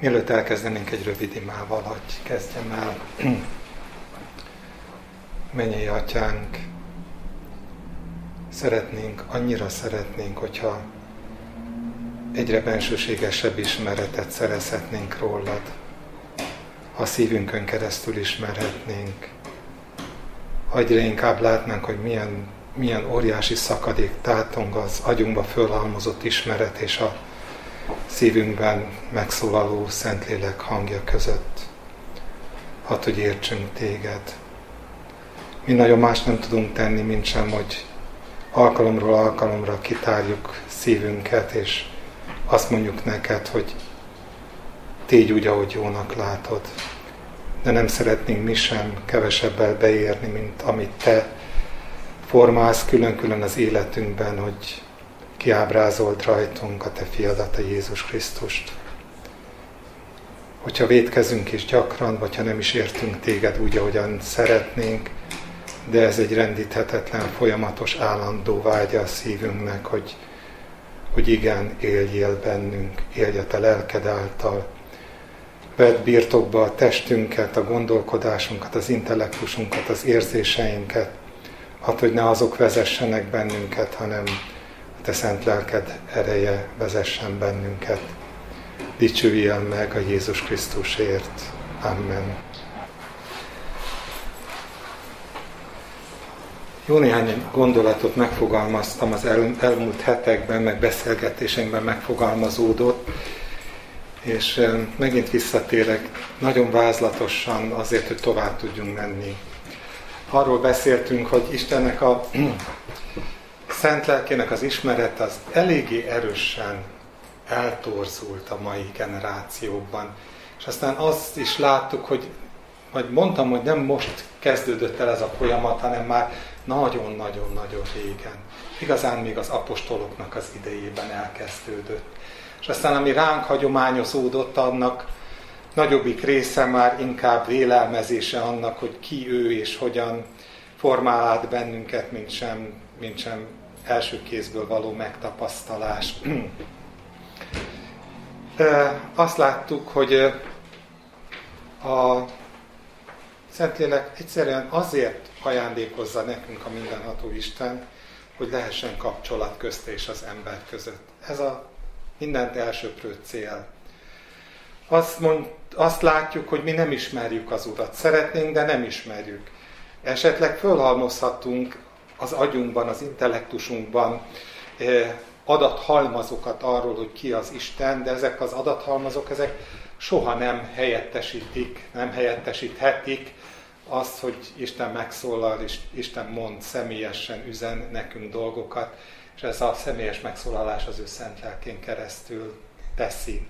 Mielőtt elkezdenénk egy rövid imával, hogy kezdjem el. Mennyei Atyánk, annyira szeretnénk, hogyha egyre bensőségesebb ismeretet szerezhetnénk rólad. Ha a szívünkön keresztül ismerhetnénk. Ha egyre inkább látnánk, hogy milyen óriási szakadék tátong az agyunkba fölhalmozott ismeret és a szívünkben megszólaló Szentlélek hangja között. Hadd, hogy értsünk téged. Mi nagyon más nem tudunk tenni, mint sem, hogy alkalomról alkalomra kitárjuk szívünket, és azt mondjuk neked, hogy tégy úgy, ahogy jónak látod. De nem szeretnénk mi sem kevesebbel beérni, mint amit te formálsz külön-külön az életünkben, hogy kiábrázold rajtunk a te fiadat, a Jézus Krisztust. Hogyha vétkezünk is gyakran, vagy ha nem is értünk téged úgy, ahogyan szeretnénk, de ez egy rendíthetetlen, folyamatos, állandó vágya a szívünknek, hogy igen, éljél bennünk, élj a te lelked által. Vedd birtokba a testünket, a gondolkodásunkat, az intellektusunkat, az érzéseinket, hadd, hogy ne azok vezessenek bennünket, hanem a te szent lelked ereje vezessen bennünket. Dicsőjél meg a Jézus Krisztusért. Amen. Jó néhány gondolatot megfogalmaztam az elmúlt hetekben, meg beszélgetéseinkben megfogalmazódott, és megint visszatérek nagyon vázlatosan azért, hogy tovább tudjunk menni. Arról beszéltünk, hogy Istennek a szent lelkének az ismeret az eléggé erősen eltorzult a mai generációkban. És aztán azt is láttuk, hogy mondtam, hogy nem most kezdődött el ez a folyamat, hanem már nagyon-nagyon-nagyon régen. Igazán még az apostoloknak az idejében elkezdődött. És aztán ami ránk hagyományozódott, annak nagyobbik része már inkább vélelmezése annak, hogy ki ő és hogyan formál át bennünket, mint sem első kézből való megtapasztalás. Azt láttuk, hogy a Szentlélek egyszerűen azért ajándékozza nekünk a mindenható Isten, hogy lehessen kapcsolat közte és az ember között. Ez a mindent elsöprő cél. Azt látjuk, hogy mi nem ismerjük az Urat. Szeretnénk, de nem ismerjük. Esetleg fölhalmozhatunk az agyunkban, az intellektusunkban adathalmazokat arról, hogy ki az Isten, de ezek az adathalmazok, ezek soha nem helyettesíthetik azt, hogy Isten megszólal, és Isten mond személyesen, üzen nekünk dolgokat, és ez a személyes megszólalás az ő szent lelkén keresztül teszi.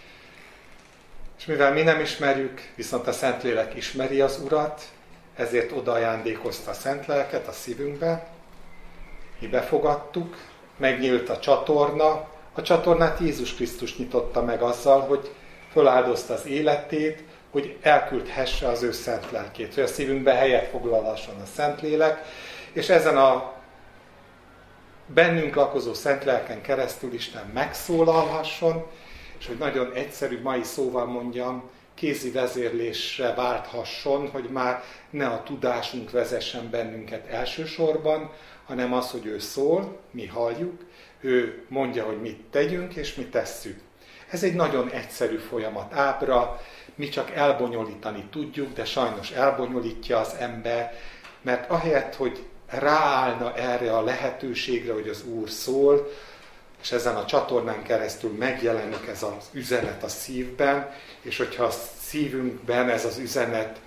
És mivel mi nem ismerjük, viszont a Szentlélek ismeri az Urat, ezért oda ajándékozta a szent lelket a szívünkbe, mi befogadtuk, megnyílt a csatorna. A csatornát Jézus Krisztus nyitotta meg azzal, hogy föláldozta az életét, hogy elküldhesse az ő szent lelkét, hogy a szívünkbe helyet foglalasson a Szentlélek, és ezen a bennünk lakozó szent lelken keresztül Isten megszólalhasson, és hogy nagyon egyszerű mai szóval mondjam, kézi vezérlésre válthasson, hogy már ne a tudásunk vezessen bennünket elsősorban, hanem az, hogy ő szól, mi halljuk, ő mondja, hogy mit tegyünk és mit tesszük. Ez egy nagyon egyszerű folyamat ábra, mi csak elbonyolítani tudjuk, de sajnos elbonyolítja az ember, mert ahelyett, hogy ráállna erre a lehetőségre, hogy az Úr szól, és ezen a csatornán keresztül megjelenik ez az üzenet a szívben, és hogyha a szívünkben ez az üzenet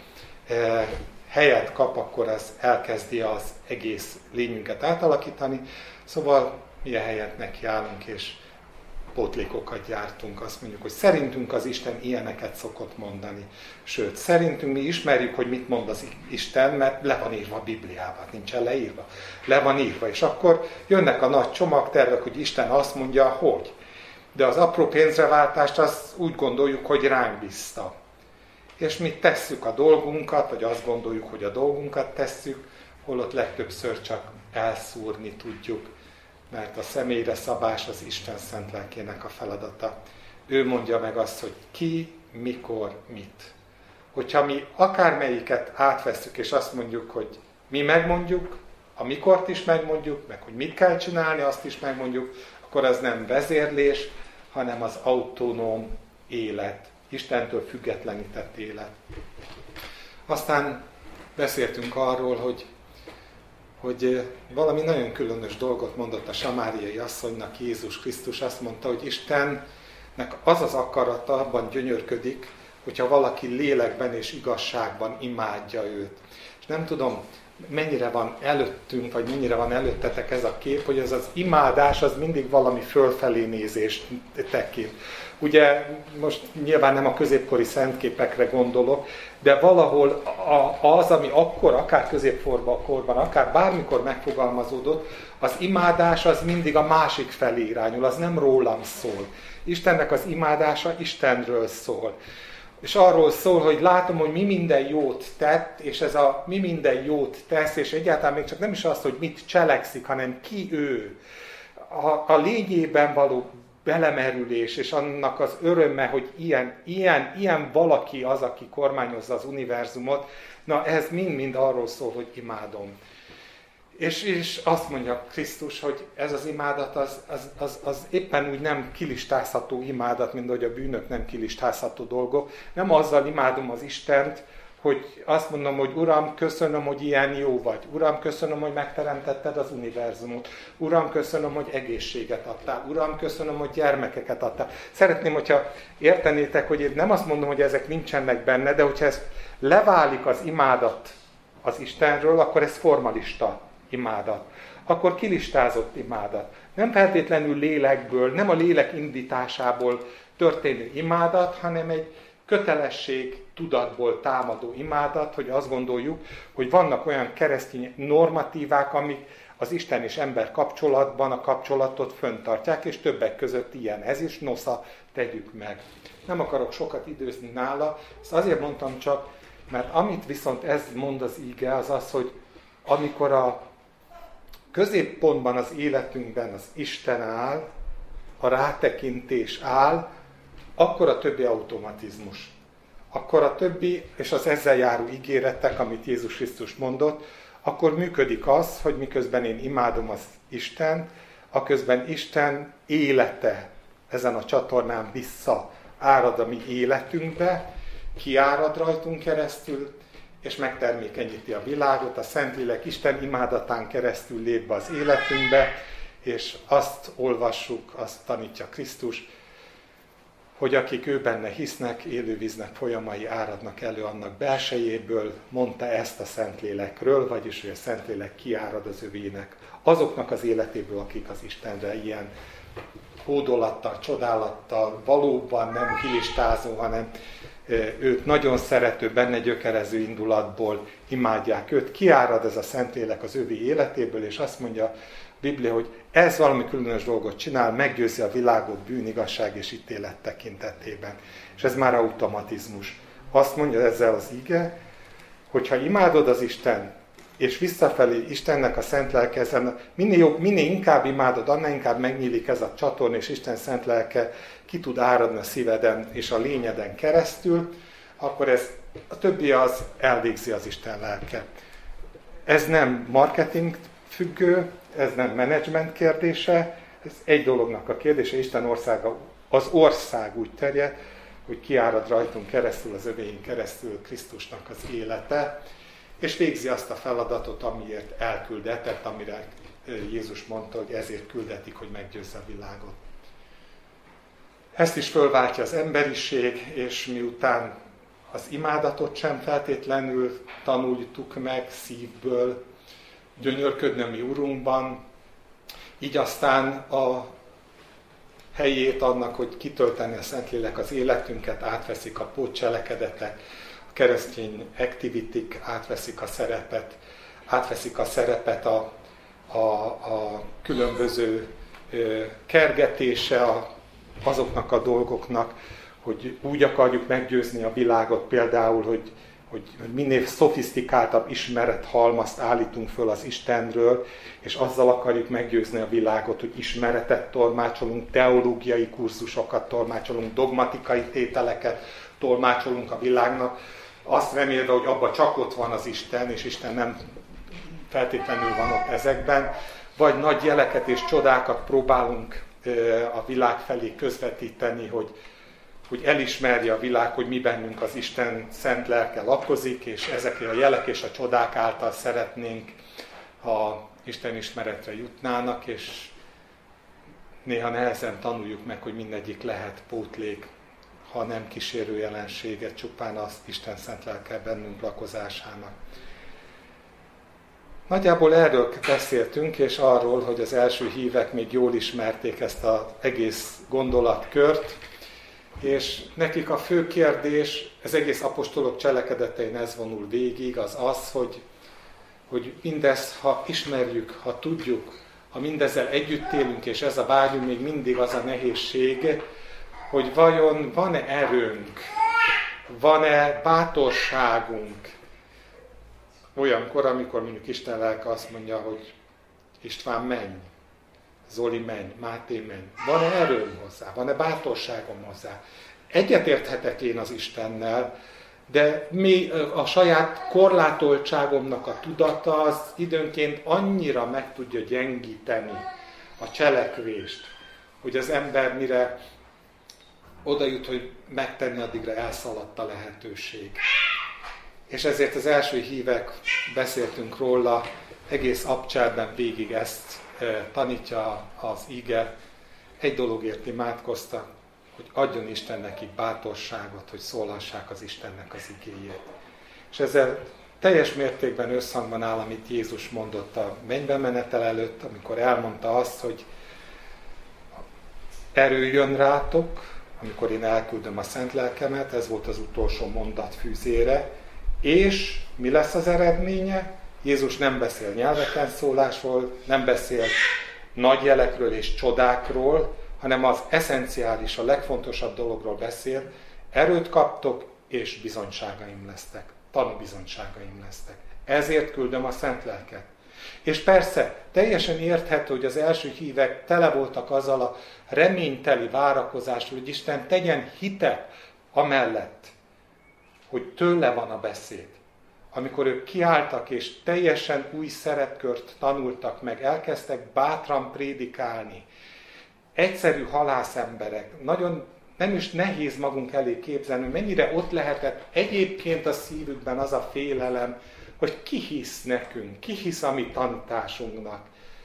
helyet kap, akkor az elkezdi az egész lényünket átalakítani. Szóval mi a helyet nekiállunk, és pótlékokat gyártunk. Azt mondjuk, hogy szerintünk az Isten ilyeneket szokott mondani. Sőt, szerintünk mi ismerjük, hogy mit mond az Isten, mert le van írva a Bibliában, nincsen leírva. Le van írva, és akkor jönnek a nagy csomagtervek, hogy Isten azt mondja, hogy. De az apró pénzreváltást azt úgy gondoljuk, hogy ránk bízta. És mi tesszük a dolgunkat, vagy azt gondoljuk, hogy a dolgunkat tesszük, holott legtöbbször csak elszúrni tudjuk, mert a személyre szabás az Isten szent lelkének a feladata. ő mondja meg azt, hogy ki, mikor, mit. Hogyha mi akármelyiket átvesszük, és azt mondjuk, hogy mi megmondjuk, a mikort is megmondjuk, meg hogy mit kell csinálni, azt is megmondjuk, akkor az nem vezérlés, hanem az autonóm élet, Istentől függetlenített élet. Aztán beszéltünk arról, hogy valami nagyon különös dolgot mondott a samáriai asszonynak Jézus Krisztus. Azt mondta, hogy Istennek az az akarata abban gyönyörködik, hogyha valaki lélekben és igazságban imádja őt. És nem tudom, mennyire van előttünk, vagy mennyire van előttetek ez a kép, hogy ez az imádás az mindig valami fölfelé nézést tekint. Ugye most nyilván nem a középkori szentképekre gondolok, de valahol az, ami akkor, akár középkorban, akár bármikor megfogalmazódott, az imádás az mindig a másik felé irányul, az nem rólam szól. Istennek az imádása Istenről szól. És arról szól, hogy látom, hogy mi minden jót tett, és ez a mi minden jót tesz, és egyáltalán még csak nem is az, hogy mit cselekszik, hanem ki ő. A lényében való belemerülés, és annak az öröme, hogy ilyen valaki az, aki kormányozza az univerzumot, na ez mind-mind arról szól, hogy imádom. És azt mondja Krisztus, hogy ez az imádat az éppen úgy nem kilistázható imádat, mint ahogy a bűnök nem kilistázható dolgok. Nem azzal imádom az Istent, hogy azt mondom, hogy Uram, köszönöm, hogy ilyen jó vagy. Uram, köszönöm, hogy megteremtetted az univerzumot. Uram, köszönöm, hogy egészséget adtál. Uram, köszönöm, hogy gyermekeket adtál. Szeretném, hogyha értenétek, hogy én nem azt mondom, hogy ezek nincsenek benne, de hogyha ez leválik az imádat az Istenről, akkor ez formalista imádat. Akkor kilistázott imádat. Nem feltétlenül lélekből, nem a lélek indításából történő imádat, hanem egy kötelesség tudatból támadó imádat, hogy azt gondoljuk, hogy vannak olyan keresztény normatívák, amik az Isten és ember kapcsolatban a kapcsolatot fenntartják, és többek között ilyen. Ez is nosza, tegyük meg. Nem akarok sokat időzni nála, ezt azért mondtam csak, mert amit viszont ez mond az íge, az az, hogy amikor a középpontban az életünkben az Isten áll, a rátekintés áll, akkor a többi automatizmus. Akkor a többi, és az ezzel járó ígéretek, amit Jézus Krisztus mondott, akkor működik az, hogy miközben én imádom az Istent, aközben Isten élete ezen a csatornán vissza árad a mi életünkbe, kiárad rajtunk keresztül, és megtermékenyíti a világot, a Szentlélek Isten imádatán keresztül lép be az életünkbe, és azt olvassuk, azt tanítja Krisztus, hogy akik ő benne hisznek, élővíznek folyamai áradnak elő annak belsejéből, mondta ezt a Szentlélekről, vagyis hogy a Szentlélek kiárad az övének. Azoknak az életéből, akik az Istenre ilyen hódolattal, csodálattal, valóban nem kilistázó, hanem őt nagyon szerető, benne gyökerező indulatból imádják őt. Kiárad ez a Szentlélek az övé életéből, és azt mondja a Biblia, hogy ez valami különös dolgot csinál, meggyőzi a világot bűn, igazság és ítélet tekintetében. És ez már automatizmus. Azt mondja ezzel az ige, hogyha imádod az Isten, és visszafelé Istennek a szent lelke ezen, minél inkább imádod, annál inkább megnyílik ez a csatorna, és Isten szent lelke ki tud áradni a szíveden és a lényeden keresztül, akkor ez a többi az elvégzi az Isten lelke. Ez nem marketing függő, ez nem menedzsment kérdése, ez egy dolognak a kérdése, Isten országa, az ország úgy terjed, hogy kiárad rajtunk keresztül, az övéink keresztül Krisztusnak az élete, és végzi azt a feladatot, amiért elküldetett, amire Jézus mondta, hogy ezért küldetik, hogy meggyőzze a világot. Ezt is fölváltja az emberiség, és miután az imádatot sem feltétlenül tanultuk meg szívből, gyönyörködni a mi Urunkban, így aztán a helyét annak, hogy kitölteni a Szentlélek az életünket, átveszik a pótcselekedetek, a keresztény activityk átveszik a szerepet a különböző kergetése azoknak a dolgoknak, hogy úgy akarjuk meggyőzni a világot például, hogy minél szofisztikáltabb ismerethalmazt állítunk föl az Istenről, és azzal akarjuk meggyőzni a világot, hogy ismeretet tolmácsolunk, teológiai kurzusokat tolmácsolunk, dogmatikai tételeket tolmácsolunk a világnak, azt remélve, hogy abban csak ott van az Isten, és Isten nem feltétlenül van ott ezekben, vagy nagy jeleket és csodákat próbálunk a világ felé közvetíteni, hogy elismerje a világ, hogy mi bennünk az Isten szent lelke lakozik, és ezek a jelek és a csodák által szeretnénk, ha Isten ismeretre jutnának, és néha nehezen tanuljuk meg, hogy mindegyik lehet pótlék, ha nem kísérő jelensége, csupán az Isten szent lelke bennünk lakozásának. Nagyjából erről beszéltünk, és arról, hogy az első hívek még jól ismerték ezt az egész gondolatkört, és nekik a fő kérdés, az egész apostolok cselekedetein ez vonul végig, az, hogy mindezt, ha ismerjük, ha tudjuk, ha mindezzel együtt élünk, és ez a vágyunk még mindig az a nehézség, hogy vajon van-e erőnk, van-e bátorságunk, olyankor, amikor mondjuk Isten lelke azt mondja, hogy István menj, Zoli menj, Máté menj. Van-e erőm hozzá? Van-e bátorságom hozzá? Egyetérthetek én az Istennel, de mi a saját korlátoltságomnak a tudata az időnként annyira meg tudja gyengíteni a cselekvést, hogy az ember mire oda jut, hogy megtenni, addigra elszaladt a lehetőség. És ezért az első hívek, beszéltünk róla, egész abcselben végig ezt tanítja az ige. Egy dologért imádkoztak, hogy adjon Isten nekik bátorságot, hogy szólhassák az Istennek az igéjét. És ezzel teljes mértékben összhangban áll, amit Jézus mondott a mennybe menetel előtt, amikor elmondta azt, hogy erő jön rátok, amikor én elküldöm a szent lelkemet, ez volt az utolsó mondat fűzére, és mi lesz az eredménye? Jézus nem beszél nyelveken szólásról, nem beszél nagy jelekről és csodákról, hanem az eszenciális, a legfontosabb dologról beszél. Erőt kaptok, és bizonyságaim lesztek. Tanúbizonyságaim lesztek. Ezért küldöm a szent lelket. És persze, teljesen érthető, hogy az első hívek tele voltak azzal a reményteli várakozással, hogy Isten tegyen hitet amellett, hogy tőle van a beszéd. Amikor ők kiálltak és teljesen új szerepkört tanultak meg, elkezdtek bátran prédikálni. Egyszerű halászemberek, nagyon nem is nehéz magunk elé képzelni, mennyire ott lehetett egyébként a szívükben az a félelem, hogy ki hisz nekünk, ki hisz a mi tanításunknak.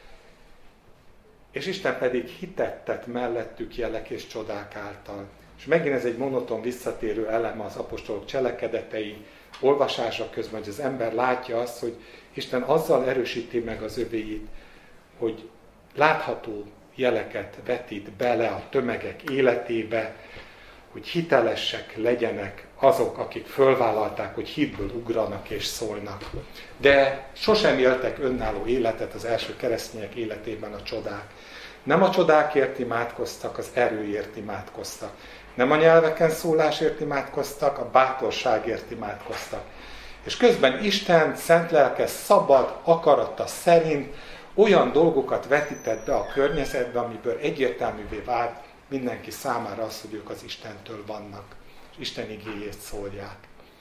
És Isten pedig hitet tett mellettük jelek és csodák által. És megint ez egy monoton visszatérő elem az apostolok cselekedetei olvasása közben, hogy az ember látja azt, hogy Isten azzal erősíti meg az övéit, hogy látható jeleket vetít bele a tömegek életébe, hogy hitelesek legyenek azok, akik fölvállalták, hogy hitből ugranak és szólnak. De sosem éltek önálló életet az első keresztények életében a csodák. Nem a csodákért imádkoztak, az erőért imádkoztak. Nem a nyelveken szólásért imádkoztak, a bátorságért imádkoztak. És közben Isten szent lelke szabad akarata szerint olyan dolgokat vetített be a környezetbe, amiből egyértelművé vált mindenki számára az, hogy ők az Istentől vannak, és Isten igéjét szólják.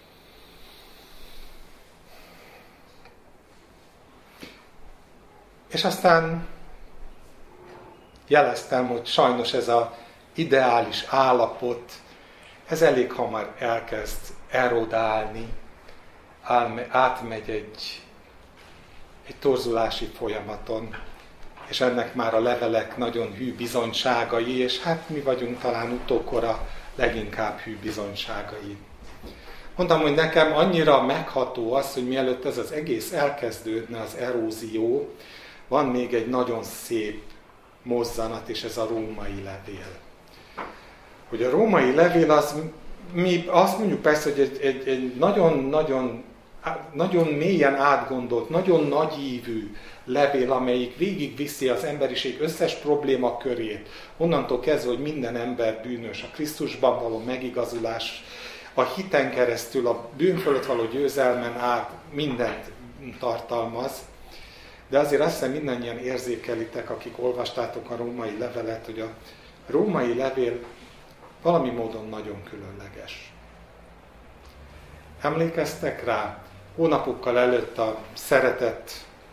És aztán jeleztem, hogy sajnos ez az ideális állapot, ez elég hamar elkezd erodálni, átmegy egy torzulási folyamaton, és ennek már a levelek nagyon hű bizonyságai, és hát mi vagyunk talán utókora leginkább hű bizonyságai. Mondtam, hogy nekem annyira megható az, hogy mielőtt ez az egész elkezdődne, az erózió, van még egy nagyon szép mozzanat, és ez a római levél. Hogy a római levél, az, mi azt mondjuk persze, hogy egy nagyon mélyen átgondolt, nagyon nagyívű levél, amelyik végigviszi az emberiség összes problémakörét, onnantól kezdve, hogy minden ember bűnös, a Krisztusban való megigazulás, a hiten keresztül, a bűn fölött való győzelmen át mindent tartalmaz. De azért azt hiszem mindannyian érzékelitek, akik olvastátok a római levelet, hogy a római levél valami módon nagyon különleges. Emlékeztek rá? Hónapokkal előtt a szeretett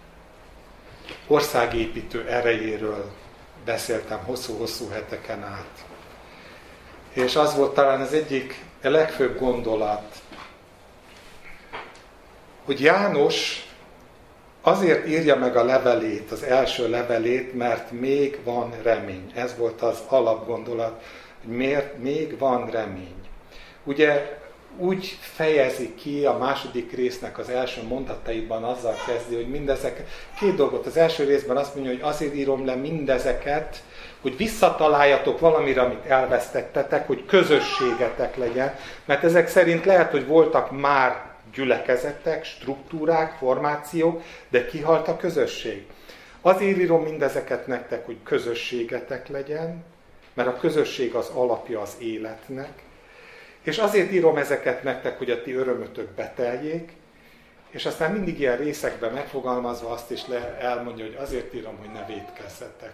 országépítő erejéről beszéltem hosszú-hosszú heteken át. És az volt talán az egyik legfőbb gondolat, hogy János azért írja meg a levelét, az első levelét, mert még van remény. Ez volt az alapgondolat, hogy miért még van remény. Ugye úgy fejezi ki a második résznek az első mondataiban, azzal kezdi, hogy mindezek, két dolgot. Az első részben azt mondja, hogy azért írom le mindezeket, hogy visszataláljatok valamire, amit elvesztettetek, hogy közösségetek legyen, mert ezek szerint lehet, hogy voltak már gyülekezetek, struktúrák, formációk, de kihalt a közösség. Azért írom mindezeket nektek, hogy közösségetek legyen, mert a közösség az alapja az életnek, és azért írom ezeket nektek, hogy a ti örömötök beteljék, és aztán mindig ilyen részekben megfogalmazva azt is elmondja, hogy azért írom, hogy ne vétkezzetek.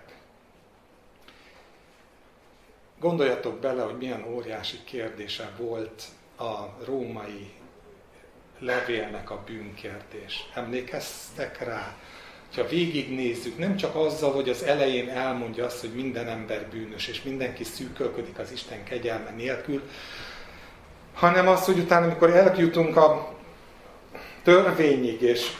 Gondoljatok bele, hogy milyen óriási kérdése volt a római levélnek a bűnkérdés. Emlékeztek rá? Ha végignézzük, nem csak azzal, hogy az elején elmondja azt, hogy minden ember bűnös, és mindenki szűkölködik az Isten kegyelme nélkül, hanem az, hogy utána, amikor eljutunk a törvényig,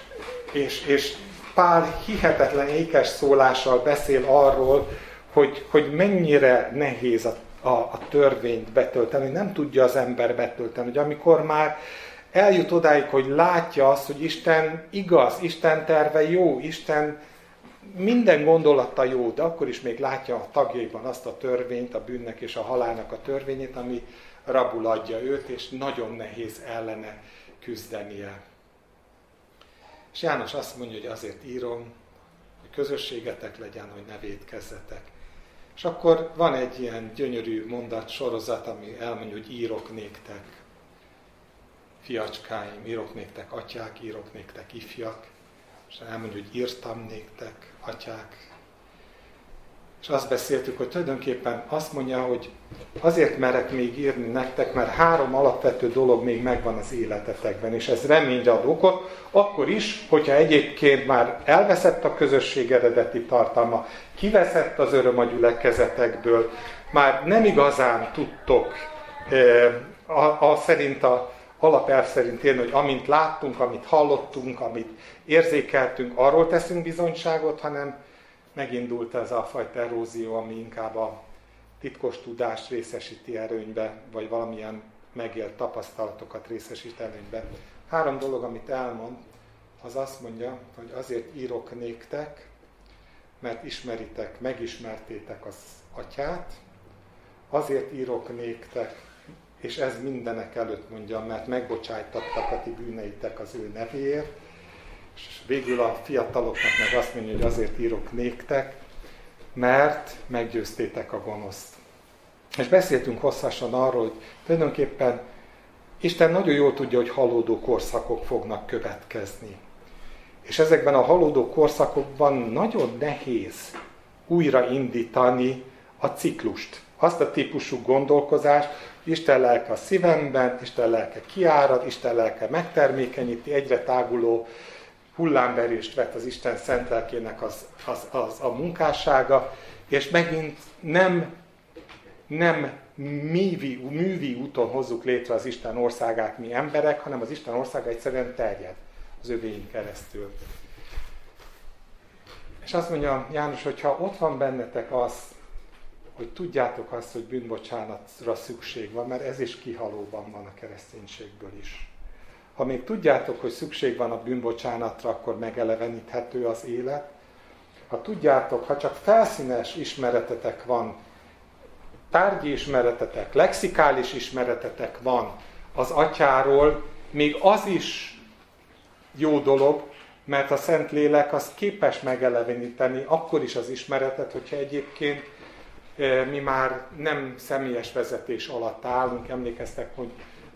és Pál hihetetlen ékes szólással beszél arról, hogy mennyire nehéz a törvényt betölteni, nem tudja az ember betölteni, hogy amikor már eljut odáig, hogy látja azt, hogy Isten igaz, Isten terve jó, Isten minden gondolata jó, de akkor is még látja a tagjaiban azt a törvényt, a bűnnek és a halálnak a törvényét, ami rabul adja őt, és nagyon nehéz ellene küzdenie. És János azt mondja, hogy azért írom, hogy közösségetek legyen, hogy ne vétkezzetek. És akkor van egy ilyen gyönyörű mondat sorozat, ami elmondja, hogy írok néktek, fiacskáim, írok néktek, atyák, írok néktek, ifjak, és elmondja, hogy írtam néktek, atyák. És azt beszéltük, hogy tulajdonképpen azt mondja, hogy azért merek még írni nektek, mert 3 alapvető dolog még megvan az életetekben, és ez reményre ad okot, akkor is, hogyha egyébként már elveszett a közösség eredeti tartalma, kiveszett az öröm a gyülekezetekből, már nem igazán tudtok szerint a alapelv szerint élni, hogy amint láttunk, amit hallottunk, amit érzékeltünk, arról teszünk bizonyságot, hanem megindult ez a fajta erózió, ami inkább a titkos tudást részesíti előnybe, vagy valamilyen megélt tapasztalatokat részesít előnybe. 3 dolog, amit elmond, az azt mondja, hogy azért írok néktek, mert megismertétek az atyát, azért írok néktek, és ez mindenek előtt mondja, mert megbocsájtattak a ti bűneitek az ő nevéért, és végül a fiataloknak meg azt mondja, hogy azért írok néktek, mert meggyőztétek a gonoszt. És beszéltünk hosszasan arról, hogy tulajdonképpen Isten nagyon jól tudja, hogy halódó korszakok fognak következni. És ezekben a halódó korszakokban nagyon nehéz újraindítani a ciklust. Azt a típusú gondolkozást, hogy Isten lelke a szívemben, Isten lelke kiárad, Isten lelke megtermékenyíti, egyre táguló hullámverést vett az Isten szent lelkének a munkássága, és megint nem művi úton hozzuk létre az Isten országát mi emberek, hanem az Isten országa egyszerűen terjed az övéin keresztül. És azt mondja János, hogyha ott van bennetek az, hogy tudjátok azt, hogy bűnbocsánatra szükség van, mert ez is kihalóban van a kereszténységből is. Ha még tudjátok, hogy szükség van a bűnbocsánatra, akkor megeleveníthető az élet. Ha tudjátok, ha csak felszínes ismeretetek van, tárgyi ismeretetek, lexikális ismeretetek van az atyáról, még az is jó dolog, mert a Szentlélek az képes megeleveníteni akkor is az ismeretet, hogyha egyébként mi már nem személyes vezetés alatt állunk. Emlékeztek, hogy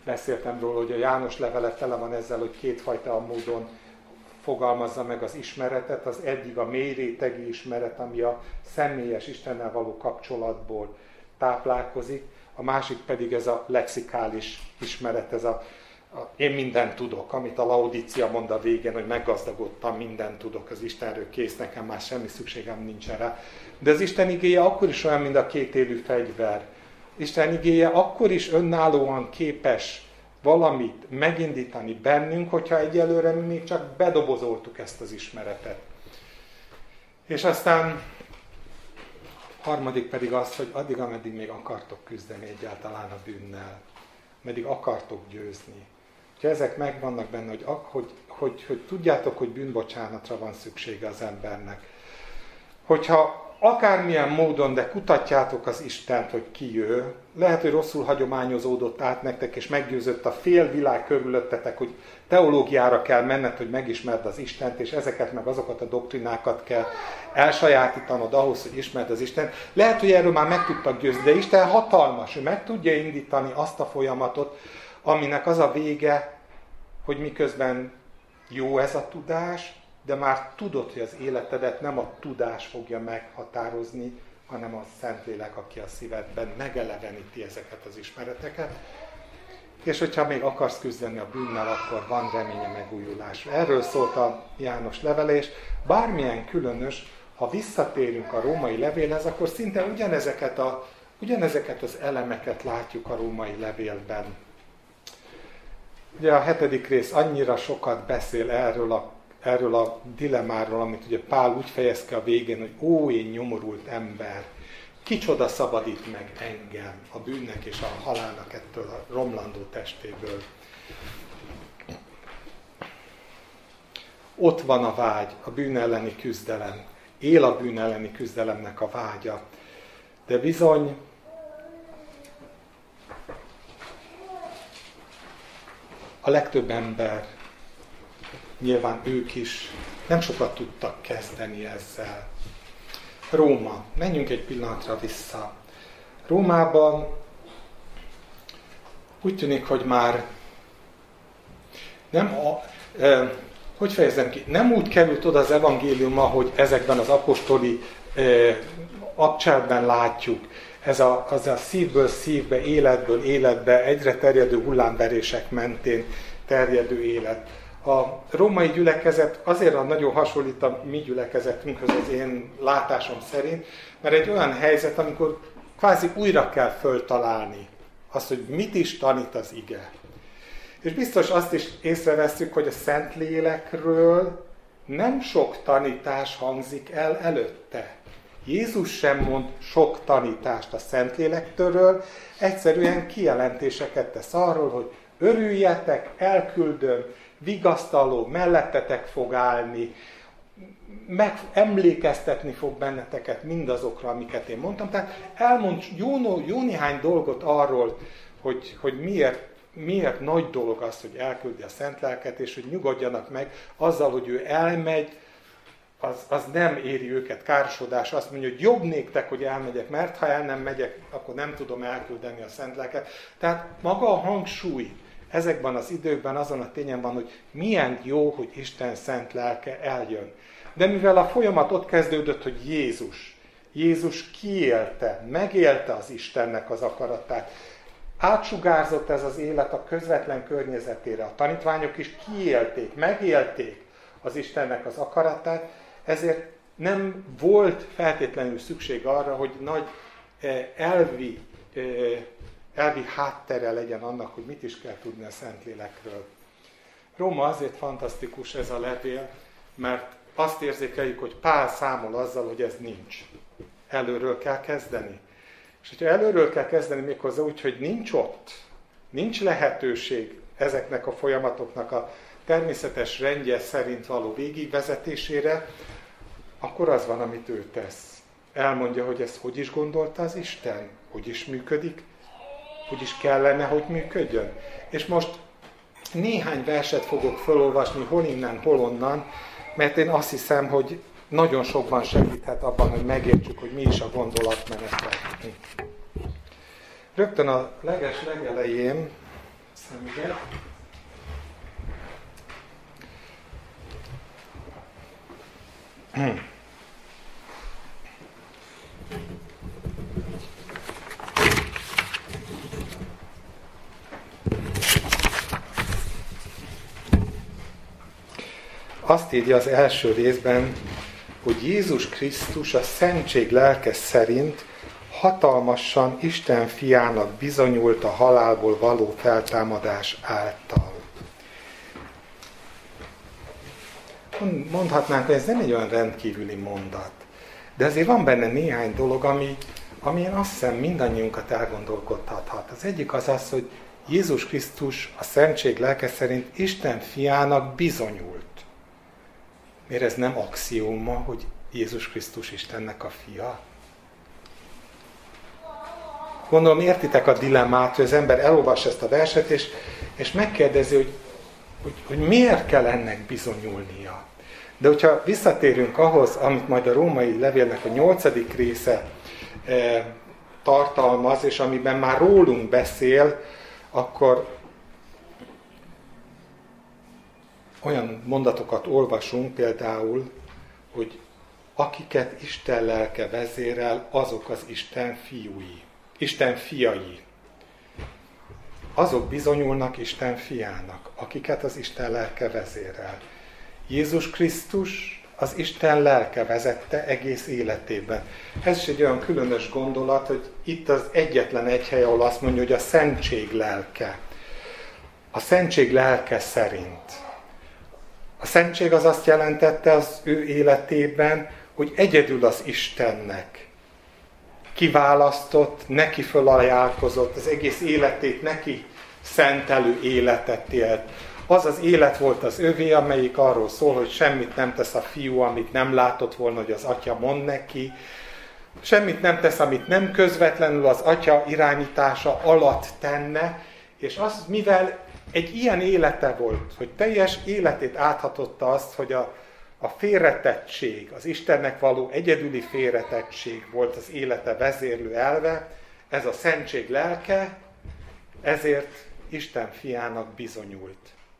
beszéltem róla, hogy a János levele tele van ezzel, hogy kétfajta módon fogalmazza meg az ismeretet. Az egyik a mély rétegi ismeret, ami a személyes Istennel való kapcsolatból táplálkozik, a másik pedig ez a lexikális ismeret, ez én mindent tudok, amit a Laodícia mond a végén, hogy meggazdagodtam, mindent tudok az Istenről, kész, nekem már semmi szükségem nincsen rá. De az Isten igéje akkor is olyan, mint a kétélű fegyver. Isten igéje akkor is önállóan képes valamit megindítani bennünk, hogyha egyelőre mi még csak bedobozoltuk ezt az ismeretet. És aztán harmadik pedig az, hogy addig, ameddig még akartok küzdeni egyáltalán a bűnnel, ameddig akartok győzni. Ha ezek megvannak benne, hogy tudjátok, hogy bűnbocsánatra van szüksége az embernek. Hogyha akármilyen módon, de kutatjátok az Istent, hogy ki ő, lehet, hogy rosszul hagyományozódott át nektek, és meggyőzött a fél világ körülöttetek, hogy teológiára kell menned, hogy megismerd az Istent, és ezeket meg azokat a doktrinákat kell elsajátítanod ahhoz, hogy ismerd az Istent. Lehet, hogy erről már meg tudtak győzni, de Isten hatalmas, ő meg tudja indítani azt a folyamatot, aminek az a vége, hogy miközben jó ez a tudás, de már tudod, hogy az életedet nem a tudás fogja meghatározni, hanem a Szentlélek, aki a szívedben megeleveníti ezeket az ismereteket. És hogyha még akarsz küzdeni a bűnnel, akkor van reménye megújulásra. Erről szólt a János levelés. Bármilyen különös, ha visszatérünk a római levélhez, akkor szinte ugyanezeket az elemeket látjuk a római levélben. Ugye a 7. rész annyira sokat beszél erről a dilemmáról, amit ugye Pál úgy fejez ki a végén, hogy ó, én nyomorult ember, kicsoda szabadít meg engem a bűnnek és a halálnak ettől a romlandó testéből. Ott van a vágy, a bűn elleni küzdelem. Él a bűn elleni küzdelemnek a vágya. De bizony a legtöbb ember, nyilván ők is nem sokat tudtak kezdeni ezzel. Róma. Menjünk egy pillanatra vissza. Rómában úgy tűnik, hogy már nem úgy került oda az evangélium, ahogy ezekben az apostoli abcselben látjuk. Ez a szívből szívbe, életből életbe egyre terjedő hullámverések mentén terjedő élet. A római gyülekezet azért nagyon hasonlít a mi gyülekezetünkhöz az én látásom szerint, mert egy olyan helyzet, amikor kvázi újra kell föltalálni azt, hogy mit is tanít az ige. És biztos azt is észreveszünk, hogy a Szentlélekről nem sok tanítás hangzik el előtte. Jézus sem mond sok tanítást a Szentlélektől, egyszerűen kijelentéseket tesz arról, hogy örüljetek, elküldöm, vigasztaló, mellettetek fog állni, emlékeztetni fog benneteket mindazokra, amiket én mondtam. Tehát elmond jó néhány dolgot arról, hogy miért nagy dolog az, hogy elküldi a Szent Lelket, és hogy nyugodjanak meg azzal, hogy ő elmegy, az nem éri őket károsodás. Azt mondja, hogy jobb néktek, hogy elmegyek, mert ha el nem megyek, akkor nem tudom elküldeni a Szent Lelket. Tehát maga a hangsúly ezekben az időkben azon a tényen van, hogy milyen jó, hogy Isten Szent Lelke eljön. De mivel a folyamat ott kezdődött, hogy Jézus kiélte, megélte az Istennek az akaratát, átsugárzott ez az élet a közvetlen környezetére. A tanítványok is kiélték, megélték az Istennek az akaratát, ezért nem volt feltétlenül szükség arra, hogy nagy elvi háttere legyen annak, hogy mit is kell tudni a Szentlélekről. Róma azért fantasztikus ez a levél, mert azt érzékeljük, hogy Pál számol azzal, hogy ez nincs. Előről kell kezdeni. És hogyha előről kell kezdeni méghozzá úgy, hogy nincs ott, nincs lehetőség ezeknek a folyamatoknak a természetes rendje szerint való végigvezetésére, akkor az van, amit ő tesz. Elmondja, hogy ezt hogy is gondolta az Isten, hogy is működik, hogy is kellene, hogy működjön. És most néhány verset fogok felolvasni, hol innen, hol onnan, mert én azt hiszem, hogy nagyon sokban segíthet abban, hogy megértsük, hogy mi is a gondolatmenet. Rögtön a legelején szemüveg. Azt írja az első részben, hogy Jézus Krisztus a szentség lelke szerint hatalmasan Isten fiának bizonyult a halálból való feltámadás által. Mondhatnánk, hogy ez nem egy olyan rendkívüli mondat, de azért van benne néhány dolog, ami én azt hiszem mindannyiunkat elgondolkodhathat. Az egyik az, hogy Jézus Krisztus a szentség lelke szerint Isten fiának bizonyult. Miért ez nem axióma, hogy Jézus Krisztus Istennek a fia? Gondolom értitek a dilemmát, hogy az ember elolvassa ezt a verset, és megkérdezi, hogy miért kell ennek bizonyulnia. De hogyha visszatérünk ahhoz, amit majd a római levélnek a 8. része tartalmaz, és amiben már rólunk beszél, akkor olyan mondatokat olvasunk például, hogy akiket Isten lelke vezérel, azok az Isten fiúi, Isten fiai. Azok bizonyulnak Isten fiának, akiket az Isten lelke vezérel. Jézus Krisztus az Isten lelke vezette egész életében. Ez is egy olyan különös gondolat, hogy itt az egyetlen egy hely, ahol azt mondja, hogy a szentség lelke. A szentség lelke szerint. A szentség az azt jelentette az ő életében, hogy egyedül az Istennek kiválasztott, neki fölajánlkozott, az egész életét neki szentelő életet élt. Az az élet volt az övé, amelyik arról szól, hogy semmit nem tesz a fiú, amit nem látott volna, hogy az atya mond neki. Semmit nem tesz, amit nem közvetlenül az atya irányítása alatt tenne, és az, mivel egy ilyen élete volt, hogy teljes életét áthatotta azt, hogy a félretettség, az Istennek való egyedüli félretettség volt az élete vezérlő elve, ez a szentség lelke, ezért Isten fiának bizonyult.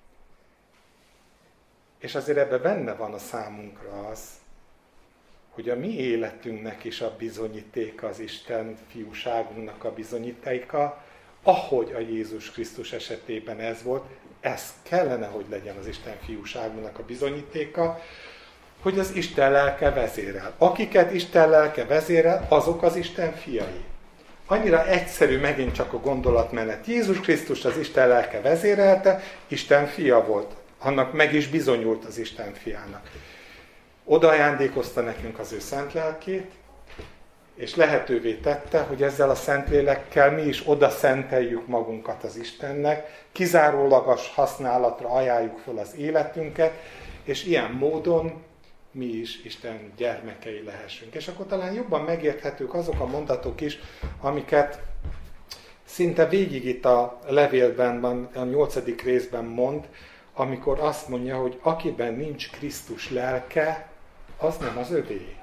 És azért ebben benne van a számunkra az, hogy a mi életünknek is a bizonyítéka, az Isten fiúságunknak a bizonyítéka, ahogy a Jézus Krisztus esetében ez volt, ez kellene, hogy legyen az Isten fiúságunknak a bizonyítéka, hogy az Isten lelke vezérel. Akiket Isten lelke vezérel, azok az Isten fiai. Annyira egyszerű megint csak a gondolatmenet. Jézus Krisztus az Isten lelke vezérelte, Isten fia volt. Annak meg is bizonyult az Isten fiának. Oda ajándékozta nekünk az ő szent lelkét, és lehetővé tette, hogy ezzel a Szentlélekkel mi is oda szenteljük magunkat az Istennek, kizárólagos használatra ajánljuk fel az életünket, és ilyen módon mi is Isten gyermekei lehessünk. És akkor talán jobban megérthetők azok a mondatok is, amiket szinte végig itt a levélben, a 8. részben mond, amikor azt mondja, hogy akiben nincs Krisztus lelke, az nem az övé.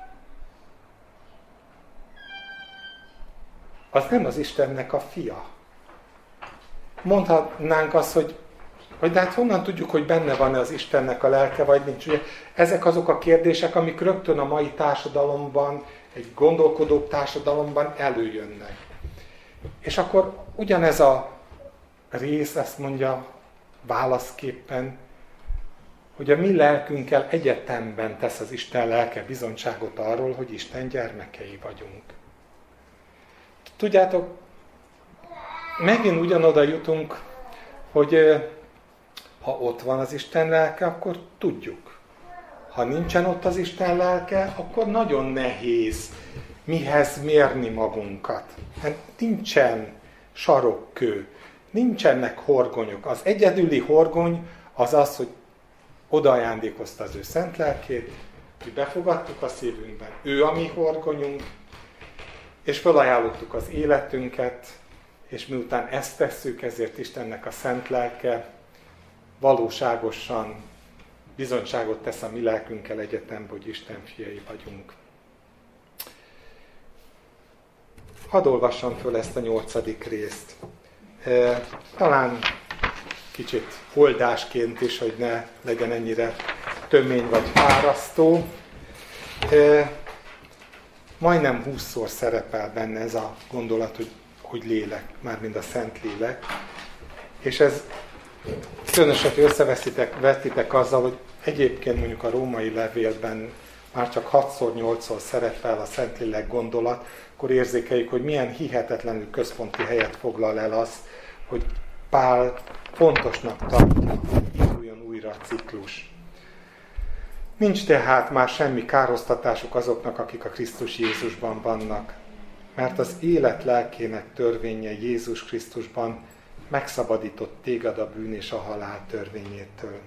Az nem az Istennek a fia. Mondhatnánk azt, hogy de hát honnan tudjuk, hogy benne van-e az Istennek a lelke, vagy nincs. Ugye, ezek azok a kérdések, amik rögtön a mai társadalomban, egy gondolkodóbb társadalomban előjönnek. És akkor ugyanez a rész ezt mondja válaszképpen, hogy a mi lelkünkkel egyetemben tesz az Isten lelke bizonyságot arról, hogy Isten gyermekei vagyunk. Tudjátok, megint ugyanoda jutunk, hogy ha ott van az Isten lelke, akkor tudjuk. Ha nincsen ott az Isten lelke, akkor nagyon nehéz mihez mérni magunkat. Hát nincsen sarokkő, nincsenek horgonyok. Az egyedüli horgony az az, hogy odaajándékozta az ő szent lelkét, hogy befogadtuk a szívünkben. Ő a mi horgonyunk, és felajánlottuk az életünket, és miután ezt tesszük, ezért Istennek a szent lelke valóságosan bizonyságot tesz a mi lelkünkkel egyetemben, hogy Isten fiai vagyunk. Hadd olvassam föl ezt a 8. részt. Talán kicsit oldásként is, hogy ne legyen ennyire tömény vagy fárasztó. Majdnem 20-szor szerepel benne ez a gondolat, hogy lélek, mármint a Szent Lélek. És ez különösen, hogy összevetitek azzal, hogy egyébként mondjuk a római levélben már csak 6-8-szor szerepel a Szentlélek gondolat, akkor érzékeljük, hogy milyen hihetetlenül központi helyet foglal el az, hogy Pál fontosnak tartja, hogy induljon újra a ciklus. Nincs tehát már semmi károsztatásuk azoknak, akik a Krisztus Jézusban vannak, mert az élet lelkének törvénye Jézus Krisztusban megszabadított téged a bűn és a halál törvényétől.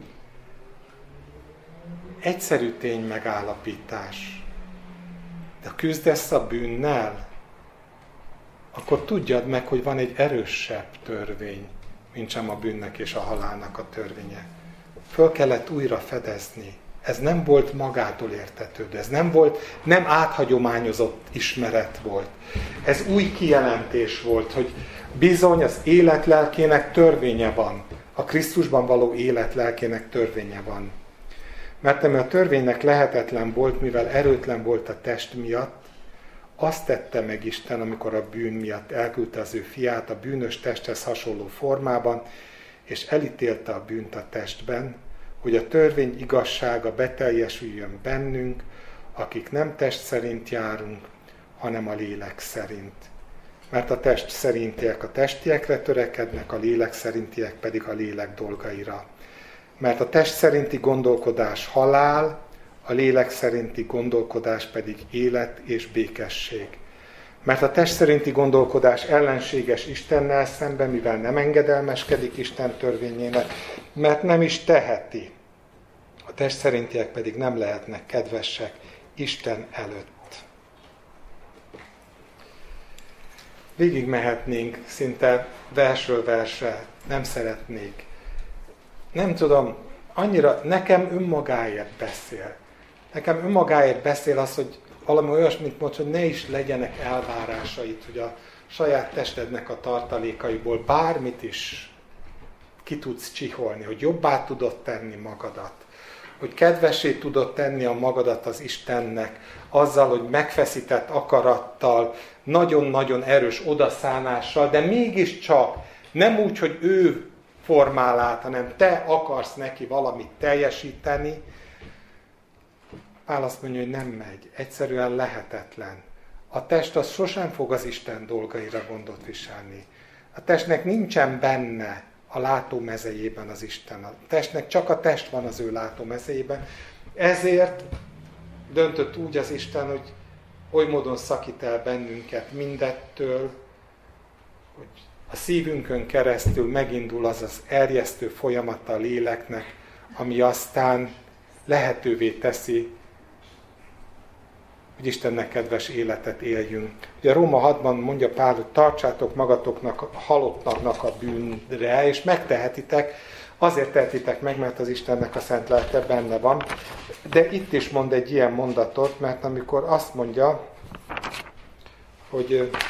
Egyszerű tény megállapítás. De ha küzdesz a bűnnel, akkor tudjad meg, hogy van egy erősebb törvény, mint sem a bűnnek és a halálnak a törvénye. Föl kellett újra fedezni. Ez nem volt magától értetődő, ez nem áthagyományozott ismeret volt. Ez új kijelentés volt, hogy bizony az élet lelkének törvénye van. A Krisztusban való élet lelkének törvénye van. Mert ami a törvénynek lehetetlen volt, mivel erőtlen volt a test miatt, azt tette meg Isten, amikor a bűn miatt elküldte az ő fiát a bűnös testhez hasonló formában, és elítélte a bűnt a testben, hogy a törvény igazsága beteljesüljön bennünk, akik nem test szerint járunk, hanem a lélek szerint. Mert a test szerintiek a testiekre törekednek, a lélek szerintiek pedig a lélek dolgaira. Mert a test szerinti gondolkodás halál, a lélek szerinti gondolkodás pedig élet és békesség. Mert a test szerinti gondolkodás ellenséges Istennel szemben, mivel nem engedelmeskedik Isten törvényének, mert nem is teheti. A test szerintiek pedig nem lehetnek kedvesek Isten előtt. Végigmehetnénk szinte versről versre, nem szeretnék. Nem tudom, annyira nekem önmagáért beszél. Nekem önmagáért beszél az, hogy valami olyasmit mond, hogy ne is legyenek elvárásaid, hogy a saját testednek a tartalékaiból bármit is ki tudsz csiholni, hogy jobbá tudod tenni magadat, hogy kedvessé tudod tenni a magadat az Istennek, azzal, hogy megfeszített akarattal, nagyon-nagyon erős odaszánással, de mégiscsak nem úgy, hogy ő formál át, hanem te akarsz neki valamit teljesíteni. Pál azt mondja, hogy nem megy, egyszerűen lehetetlen. A test az sosem fog az Isten dolgaira gondot viselni. A testnek nincsen benne a látómezejében az Isten. A testnek csak a test van az ő látómezejében. Ezért döntött úgy az Isten, hogy oly módon szakít el bennünket mindettől, hogy a szívünkön keresztül megindul az az erjesztő folyamata a léleknek, ami aztán lehetővé teszi, hogy Istennek kedves életet éljünk. Ugye Róma 6-ban mondja Pál, hogy tartsátok magatoknak halottnak a bűnre, és megtehetitek, azért tehetitek meg, mert az Istennek a szent lelke benne van. De itt is mond egy ilyen mondatot, mert amikor azt mondja, hogy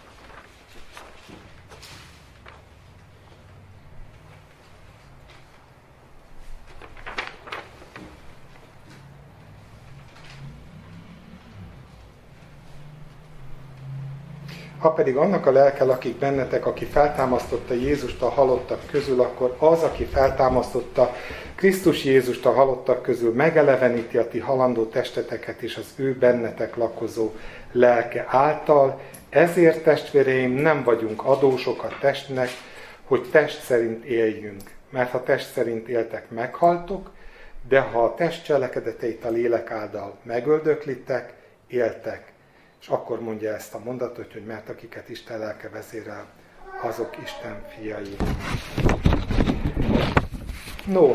ha pedig annak a lelke lakik bennetek, aki feltámasztotta Jézust a halottak közül, akkor az, aki feltámasztotta Krisztus Jézust a halottak közül, megeleveníti a ti halandó testeteket és az ő bennetek lakozó lelke által. Ezért, testvéreim, nem vagyunk adósok a testnek, hogy test szerint éljünk. Mert ha test szerint éltek, meghaltok, de ha a test cselekedeteit a lélek által megöldöklitek, éltek. És akkor mondja ezt a mondatot, hogy mert akiket Isten lelke vezérel, azok Isten fiai. No.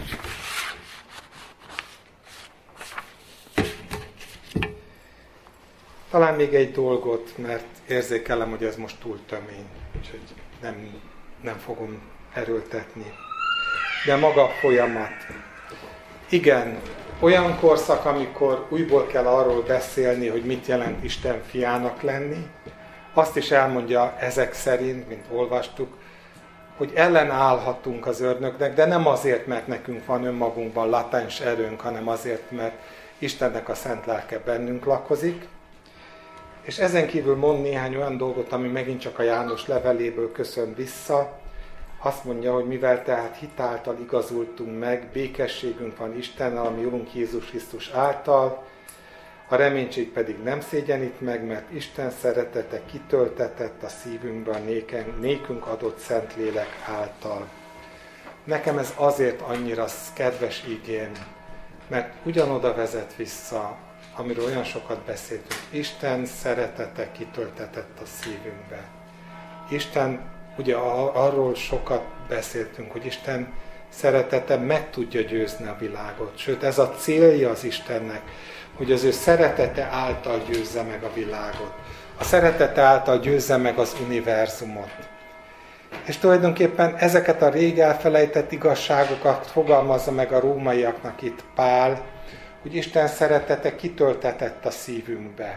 Talán még egy dolgot, mert érzékelem, hogy ez most túl tömény, úgyhogy nem fogom erőltetni. De maga a folyamat. Igen, olyan korszak, amikor újból kell arról beszélni, hogy mit jelent Isten fiának lenni, azt is elmondja ezek szerint, mint olvastuk, hogy ellenállhatunk az ördögnek, de nem azért, mert nekünk van önmagunkban latens erőnk, hanem azért, mert Istennek a szent lelke bennünk lakozik. És ezen kívül mond néhány olyan dolgot, ami megint csak a János leveléből köszön vissza. Azt mondja, hogy mivel tehát hitáltal igazultunk meg, békességünk van Istennel, ami Urunk Jézus Krisztus által, a reménység pedig nem szégyenít meg, mert Isten szeretete kitöltetett a szívünkben nékünk adott Szentlélek által. Nekem ez azért annyira kedves igén, mert ugyanoda vezet vissza, amiről olyan sokat beszéltünk. Isten szeretete kitöltetett a szívünkbe. Isten, ugye arról sokat beszéltünk, hogy Isten szeretete meg tudja győzni a világot. Sőt, ez a célja az Istennek, hogy az ő szeretete által győzze meg a világot. A szeretete által győzze meg az univerzumot. És tulajdonképpen ezeket a rég elfelejtett igazságokat fogalmazza meg a rómaiaknak itt Pál, hogy Isten szeretete kitöltetett a szívünkbe.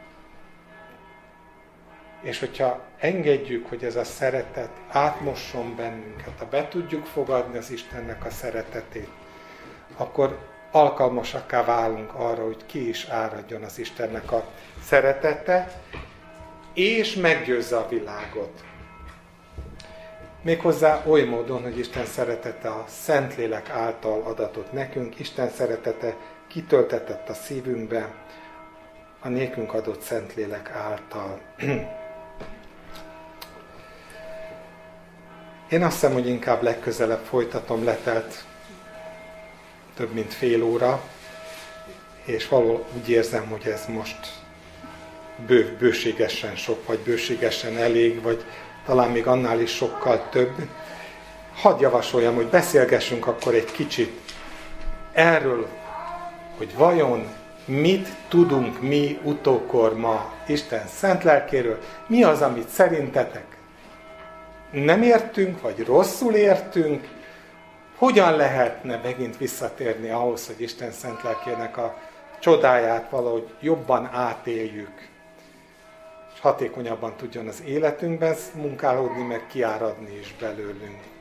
És hogyha engedjük, hogy ez a szeretet átmosson bennünket, ha be tudjuk fogadni az Istennek a szeretetét, akkor alkalmasakká válunk arra, hogy ki is áradjon az Istennek a szeretete, és meggyőzze a világot. Méghozzá oly módon, hogy Isten szeretete a Szentlélek által adatott nekünk, Isten szeretete kitöltetett a szívünkbe, a nékünk adott Szentlélek által. Én azt hiszem, hogy inkább legközelebb folytatom, letelt több mint fél óra, és valahol úgy érzem, hogy ez most bőségesen sok, vagy bőségesen elég, vagy talán még annál is sokkal több. Hadd javasoljam, hogy beszélgessünk akkor egy kicsit erről, hogy vajon mit tudunk mi utókor ma Isten szent lelkéről, mi az, amit szerintetek nem értünk, vagy rosszul értünk, hogyan lehetne megint visszatérni ahhoz, hogy Isten szent lelkének a csodáját valahogy jobban átéljük, és hatékonyabban tudjon az életünkben munkálódni, meg kiáradni is belőlünk.